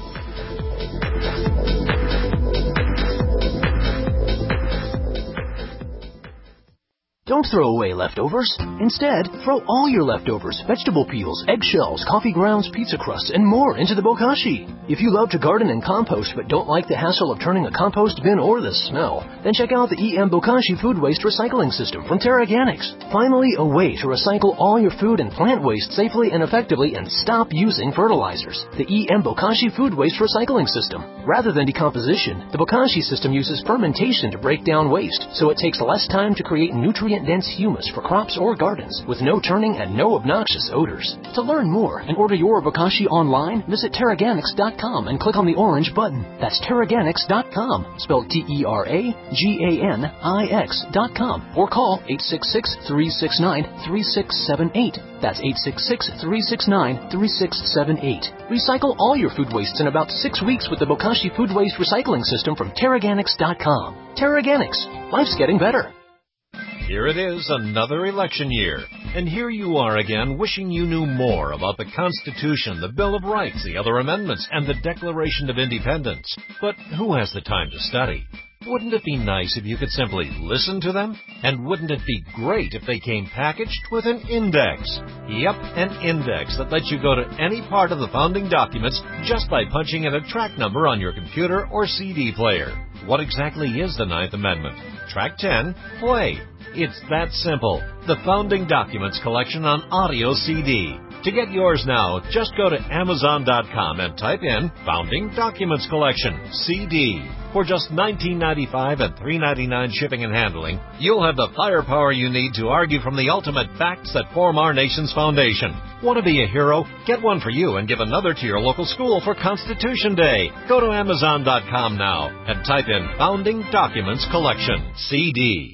Don't throw away leftovers. Instead, throw all your leftovers, vegetable peels, eggshells, coffee grounds, pizza crusts, and more into the bokashi. If you love to garden and compost but don't like the hassle of turning a compost bin or the smell, then check out the EM Bokashi Food Waste Recycling System from TerraGanix. Finally, a way to recycle all your food and plant waste safely and effectively and stop using fertilizers. The EM Bokashi Food Waste Recycling System. Rather than decomposition, the Bokashi system uses fermentation to break down waste, so it takes less time to create nutrient-dense humus for crops or gardens, with no turning and no obnoxious odors. To learn more and order your Bokashi online, visit TerraGanix.com and click on the orange button. That's TerraGanix.com, spelled TerraGanix.com, or call 866-369-3678. That's 866-369-3678. Recycle all your food wastes in about 6 weeks with the Bokashi Food Waste Recycling System from TerraGanix.com. TerraGanix. Life's getting better. Here it is, another election year. And here you are again, wishing you knew more about the Constitution, the Bill of Rights, the other amendments, and the Declaration of Independence. But who has the time to study? Wouldn't it be nice if you could simply listen to them? And wouldn't it be great if they came packaged with an index? Yep, an index that lets you go to any part of the founding documents just by punching in a track number on your computer or CD player. What exactly is the Ninth Amendment? Track 10, play. It's that simple. The Founding Documents Collection on audio CD. To get yours now, just go to Amazon.com and type in Founding Documents Collection, CD. For just $19.95 and $3.99 shipping and handling, you'll have the firepower you need to argue from the ultimate facts that form our nation's foundation. Want to be a hero? Get one for you and give another to your local school for Constitution Day. Go to Amazon.com now and type in Founding Documents Collection, CD.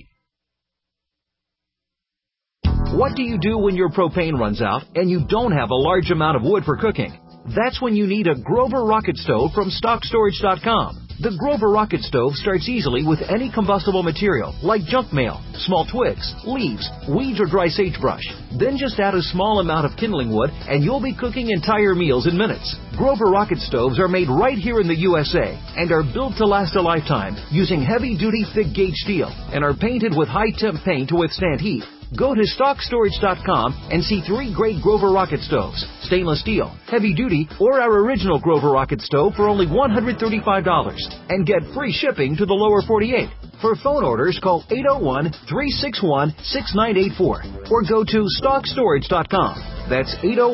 What do you do when your propane runs out and you don't have a large amount of wood for cooking? That's when you need a Grover Rocket Stove from StockStorage.com. The Grover Rocket Stove starts easily with any combustible material, like junk mail, small twigs, leaves, weeds, or dry sagebrush. Then just add a small amount of kindling wood, and you'll be cooking entire meals in minutes. Grover Rocket Stoves are made right here in the USA and are built to last a lifetime using heavy-duty, thick-gauge steel and are painted with high-temp paint to withstand heat. Go to StockStorage.com and see 3 great Grover Rocket Stoves, stainless steel, heavy duty, or our original Grover Rocket Stove for only $135 and get free shipping to the lower 48. For phone orders, call 801-361-6984 or go to StockStorage.com. That's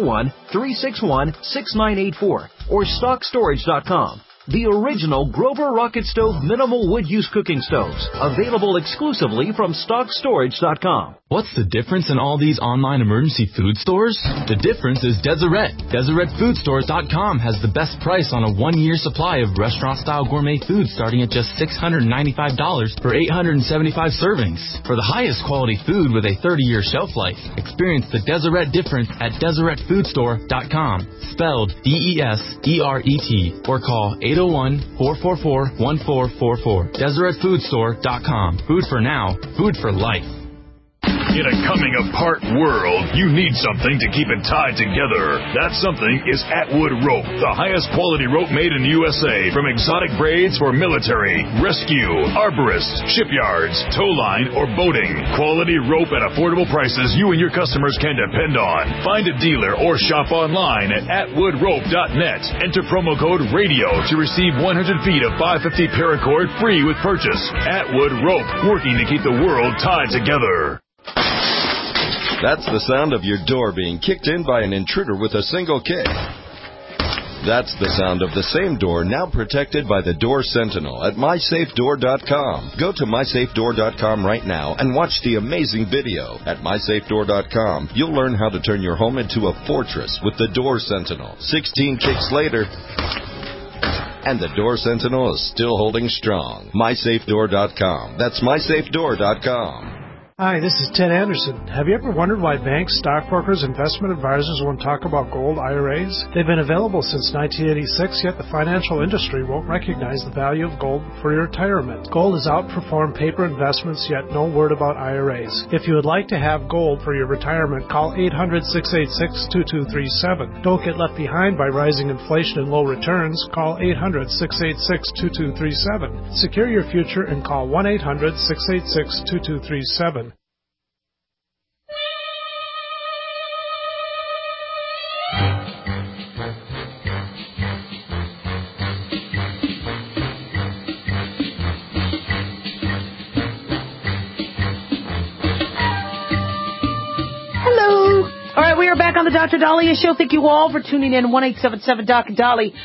801-361-6984 or StockStorage.com. The original Grover Rocket Stove minimal wood use cooking stoves, available exclusively from StockStorage.com. What's the difference in all these online emergency food stores? The difference is Deseret. DeseretFoodStores.com has the best price on a 1-year supply of restaurant-style gourmet food starting at just $695 for 875 servings. For the highest quality food with a 30-year shelf life, experience the Deseret difference at DeseretFoodStore.com, spelled DESERET, or call 801-444-1444. DeseretFoodStore.com. Food for now, food for life. In a coming-apart world, you need something to keep it tied together. That something is Atwood Rope, the highest quality rope made in the USA, from exotic braids for military, rescue, arborists, shipyards, tow line, or boating. Quality rope at affordable prices you and your customers can depend on. Find a dealer or shop online at atwoodrope.net. Enter promo code RADIO to receive 100 feet of 550 paracord free with purchase. Atwood Rope, working to keep the world tied together. That's the sound of your door being kicked in by an intruder with a single kick. That's the sound of the same door now protected by the Door Sentinel at MySafeDoor.com. Go to MySafeDoor.com right now and watch the amazing video. At MySafeDoor.com, you'll learn how to turn your home into a fortress with the Door Sentinel. 16 kicks later, and the Door Sentinel is still holding strong. MySafeDoor.com. That's MySafeDoor.com. Hi, this is Ted Anderson. Have you ever wondered why banks, stockbrokers, investment advisors won't talk about gold IRAs? They've been available since 1986, yet the financial industry won't recognize the value of gold for your retirement. Gold has outperformed paper investments, yet no word about IRAs. If you would like to have gold for your retirement, call 800-686-2237. Don't get left behind by rising inflation and low returns. Call 800-686-2237. Secure your future and call 1-800-686-2237. We are back on the Dr. Daliah Show. Thank you all for tuning in. 1-877-Doc-Dali,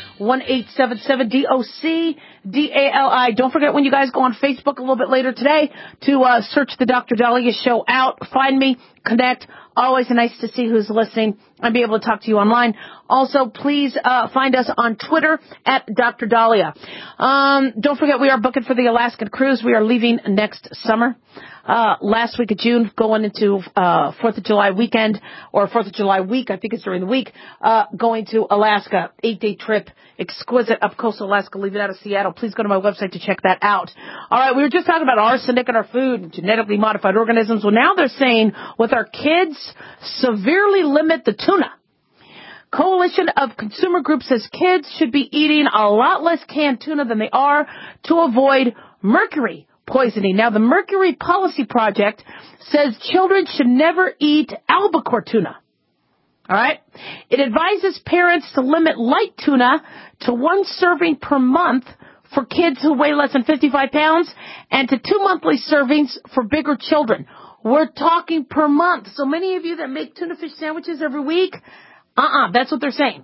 1-877-DOC-DALI. Don't forget, when you guys go on Facebook a little bit later today, to search the Dr. Daliah Show out. Find me, connect. Always nice to see who's listening and be able to talk to you online. Also, please find us on Twitter at Dr. Daliah. Don't forget, we are booking for the Alaskan cruise. We are leaving next summer. Last week of June, going into 4th of July weekend, or 4th of July week, I think it's during the week, going to Alaska, 8-day trip, exquisite up coastal Alaska, leaving out of Seattle. Please go to my website to check that out. All right, we were just talking about arsenic in our food and genetically modified organisms. Well, now they're saying with our kids, severely limit the tuna. Coalition of Consumer Groups says kids should be eating a lot less canned tuna than they are to avoid mercury poisoning. Now, the Mercury Policy Project says children should never eat albacore tuna. All right? It advises parents to limit light tuna to 1 serving per month for kids who weigh less than 55 pounds and to 2 monthly servings for bigger children. We're talking per month. So many of you that make tuna fish sandwiches every week, that's what they're saying.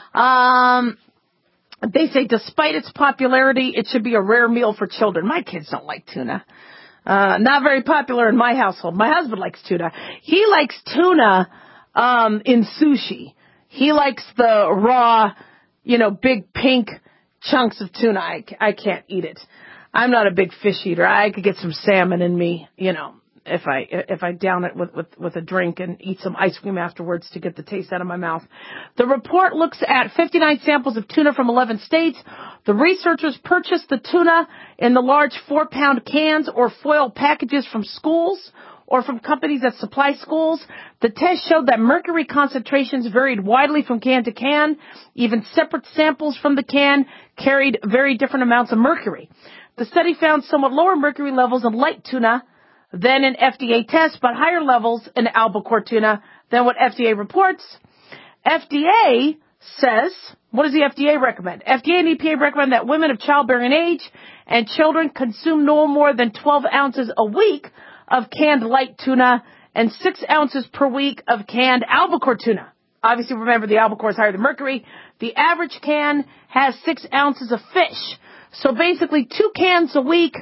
They say despite its popularity, it should be a rare meal for children. My kids don't like tuna. Not very popular in my household. My husband likes tuna. He likes tuna in sushi. He likes the raw, big pink chunks of tuna. I can't eat it. I'm not a big fish eater. I could get some salmon in me, if I down it with a drink and eat some ice cream afterwards to get the taste out of my mouth. The report looks at 59 samples of tuna from 11 states. The researchers purchased the tuna in the large 4-pound cans or foil packages from schools or from companies that supply schools. The test showed that mercury concentrations varied widely from can to can. Even separate samples from the can carried very different amounts of mercury. The study found somewhat lower mercury levels in light tuna than in FDA tests, but higher levels in albacore tuna than what FDA reports. FDA says, what does the FDA recommend? FDA and EPA recommend that women of childbearing age and children consume no more than 12 ounces a week of canned light tuna and 6 ounces per week of canned albacore tuna. Obviously, remember, the albacore is higher than mercury. The average can has 6 ounces of fish. So basically 2 cans a week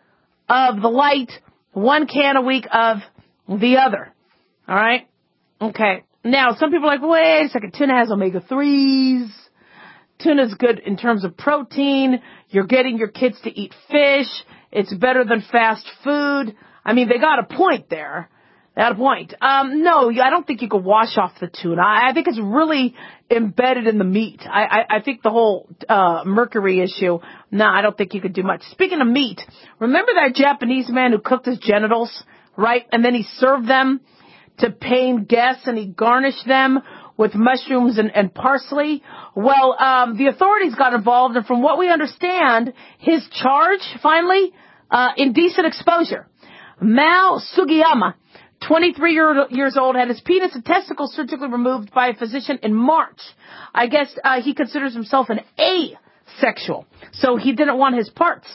of the light, 1 can a week of the other. All right? Okay. Now, some people are like, wait a second, tuna has omega-3s. Tuna's good in terms of protein. You're getting your kids to eat fish. It's better than fast food. I mean, they got a point there. They got a point. No, I don't think you can wash off the tuna. I think it's really embedded in the meat. I think the whole mercury issue, I don't think you could do much. Speaking of meat, remember that Japanese man who cooked his genitals, right? And then he served them to paying guests and he garnished them with mushrooms and parsley? Well, the authorities got involved, and from what we understand, his charge, finally, indecent exposure. Mao Sugiyama, 23 years old, had his penis and testicles surgically removed by a physician in March. I guess he considers himself an asexual, so he didn't want his parts.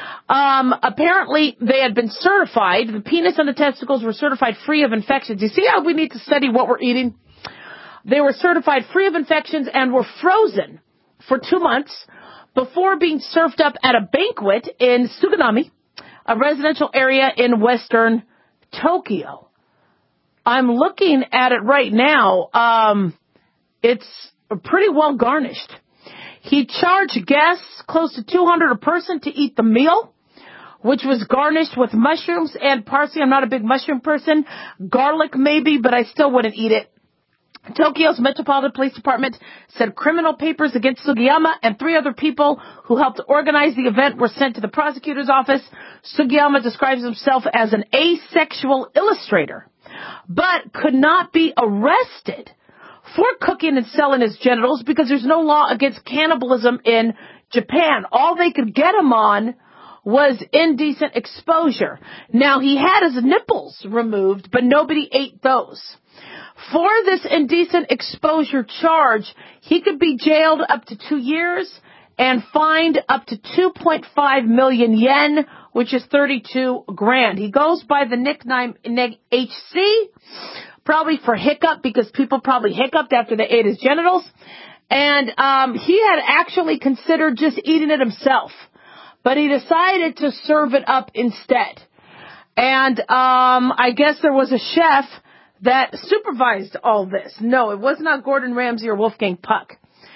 Apparently, they had been certified. The penis and the testicles were certified free of infections. You see how we need to study what we're eating? They were certified free of infections and were frozen for 2 months before being served up at a banquet in Suganami, a residential area in western Tokyo. I'm looking at it right now. It's pretty well garnished. He charged guests close to $200 a person to eat the meal, which was garnished with mushrooms and parsley. I'm not a big mushroom person. Garlic maybe, but I still wouldn't eat it. Tokyo's Metropolitan Police Department said criminal papers against Sugiyama and 3 other people who helped organize the event were sent to the prosecutor's office. Sugiyama describes himself as an asexual illustrator, but could not be arrested for cooking and selling his genitals because there's no law against cannibalism in Japan. All they could get him on was indecent exposure. Now, he had his nipples removed, but nobody ate those. For this indecent exposure charge, he could be jailed up to 2 years and fined up to 2.5 million yen, which is 32 grand. He goes by the nickname HC, probably for hiccup, because people probably hiccuped after they ate his genitals. And he had actually considered just eating it himself, but he decided to serve it up instead. And I guess there was a chef that supervised all this. No, it was not Gordon Ramsay or Wolfgang Puck.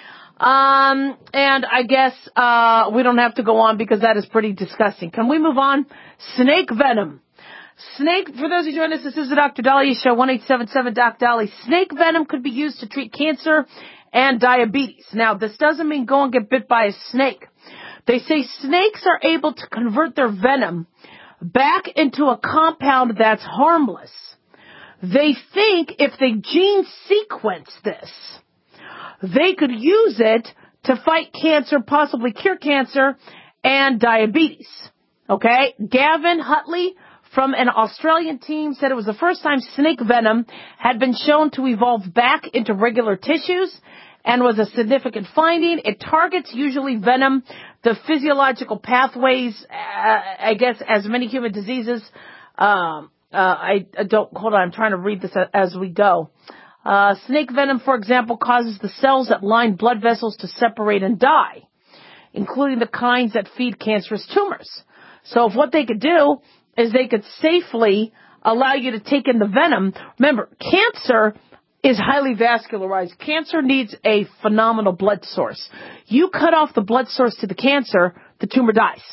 And I guess we don't have to go on because that is pretty disgusting. Can we move on? Snake venom. For those who join us, this is the Dr. Dahlia Show, 1-877-DOC-DOLLY. Snake venom could be used to treat cancer and diabetes. Now, this doesn't mean go and get bit by a snake. They say snakes are able to convert their venom back into a compound that's harmless. They think if they gene sequence this, they could use it to fight cancer, possibly cure cancer, and diabetes. Okay? Gavin Hutley from an Australian team said it was the first time snake venom had been shown to evolve back into regular tissues and was a significant finding. It targets usually venom, the physiological pathways, I guess, as many human diseases. Hold on, I'm trying to read this as we go. Snake venom, for example, causes the cells that line blood vessels to separate and die, including the kinds that feed cancerous tumors. So if what they could do is they could safely allow you to take in the venom. Remember, cancer is highly vascularized. Cancer needs a phenomenal blood source. You cut off the blood source to the cancer, the tumor dies.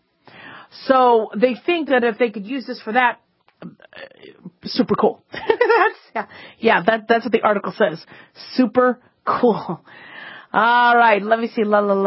So they think that if they could use this for that, super cool. That's what the article says. Super cool. All right, let me see.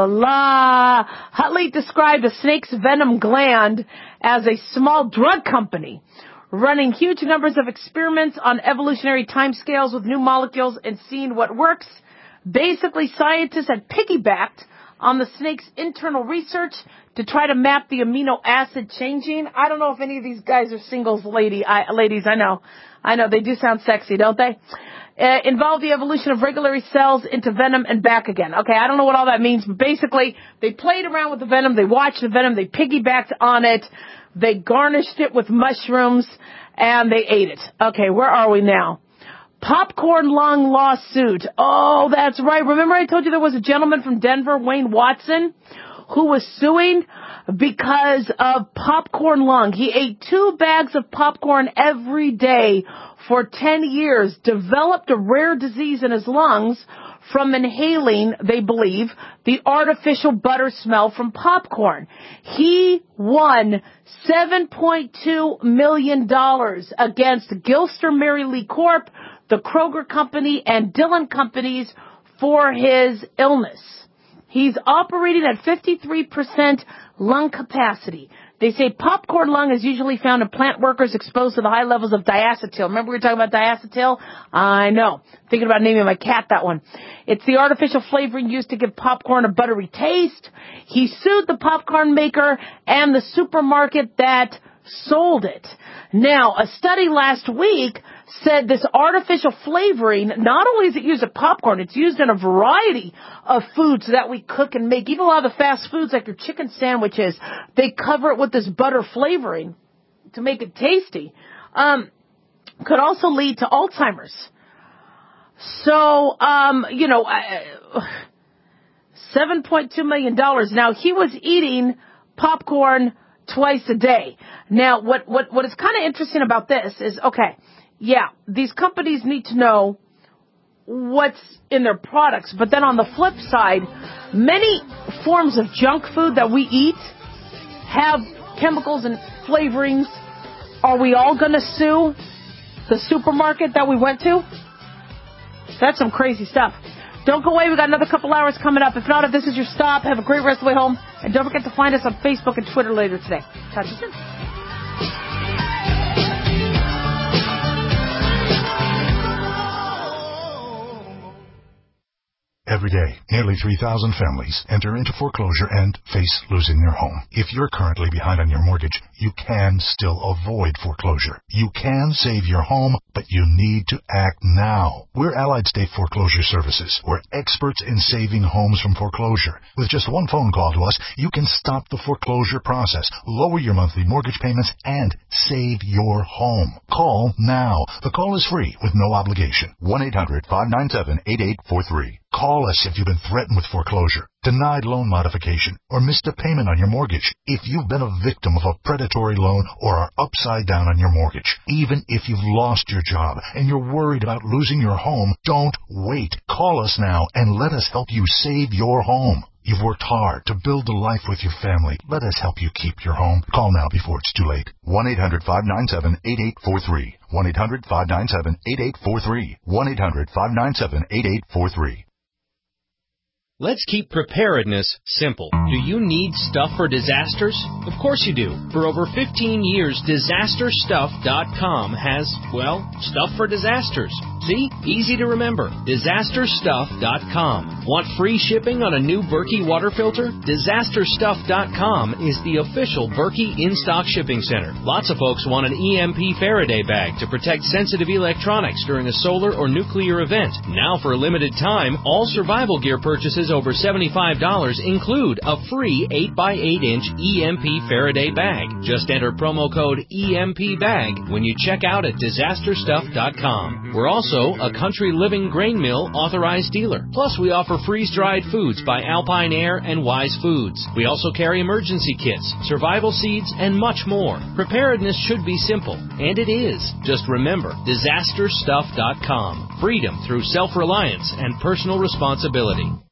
Hutley described a snake's venom gland as a small drug company running huge numbers of experiments on evolutionary timescales with new molecules and seeing what works. Basically, scientists had piggybacked on the snake's internal research to try to map the amino acid changing. I don't know if any of these guys are singles, ladies. I know, they do sound sexy, don't they? Involve the evolution of regulatory cells into venom and back again. Okay, I don't know what all that means, but basically, they played around with the venom, they watched the venom, they piggybacked on it, they garnished it with mushrooms, and they ate it. Okay, where are we now? Popcorn lung lawsuit. Oh, that's right. Remember I told you there was a gentleman from Denver, Wayne Watson, who was suing because of popcorn lung. He ate 2 bags of popcorn every day for 10 years, developed a rare disease in his lungs from inhaling, they believe, the artificial butter smell from popcorn. He won $7.2 million against Gilster Mary Lee Corp., the Kroger Company, and Dillon Companies for his illness. He's operating at 53% lung capacity. They say popcorn lung is usually found in plant workers exposed to the high levels of diacetyl. Remember we were talking about diacetyl? I know. Thinking about naming my cat that one. It's the artificial flavoring used to give popcorn a buttery taste. He sued the popcorn maker and the supermarket that sold it. Now, a study last week said this artificial flavoring, not only is it used in popcorn, it's used in a variety of foods that we cook and make. Even a lot of the fast foods, like your chicken sandwiches, they cover it with this butter flavoring to make it tasty. Could also lead to Alzheimer's. So, $7.2 million. Now, he was eating popcorn twice a day. Now, what is kind of interesting about this is, okay, yeah, these companies need to know what's in their products, but then on the flip side, many forms of junk food that we eat have chemicals and flavorings. Are we all going to sue the supermarket that we went to? That's some crazy stuff. Don't go away. We've got another couple hours coming up. If not, if this is your stop, have a great rest of the way home. And don't forget to find us on Facebook and Twitter later today. Talk to you soon. Every day, nearly 3,000 families enter into foreclosure and face losing their home. If you're currently behind on your mortgage, you can still avoid foreclosure. You can save your home, but you need to act now. We're Allied State Foreclosure Services. We're experts in saving homes from foreclosure. With just one phone call to us, you can stop the foreclosure process, lower your monthly mortgage payments, and save your home. Call now. The call is free with no obligation. 1-800-597-8843. Call us if you've been threatened with foreclosure, denied loan modification, or missed a payment on your mortgage. If you've been a victim of a predatory loan or are upside down on your mortgage, even if you've lost your job and you're worried about losing your home, don't wait. Call us now and let us help you save your home. You've worked hard to build a life with your family. Let us help you keep your home. Call now before it's too late. 1-800-597-8843. 1-800-597-8843. 1-800-597-8843. Let's keep preparedness simple. Do you need stuff for disasters? Of course you do. For over 15 years, DisasterStuff.com has, well, stuff for disasters. See? Easy to remember. DisasterStuff.com. Want free shipping on a new Berkey water filter? DisasterStuff.com is the official Berkey in-stock shipping center. Lots of folks want an EMP Faraday bag to protect sensitive electronics during a solar or nuclear event. Now for a limited time, all survival gear purchases over $75 include a free 8x8-inch EMP Faraday bag. Just enter promo code EMPBAG when you check out at DisasterStuff.com. We're also a Country Living Grain Mill authorized dealer. Plus, we offer freeze-dried foods by Alpine Air and Wise Foods. We also carry emergency kits, survival seeds, and much more. Preparedness should be simple, and it is. Just remember, DisasterStuff.com. Freedom through self-reliance and personal responsibility.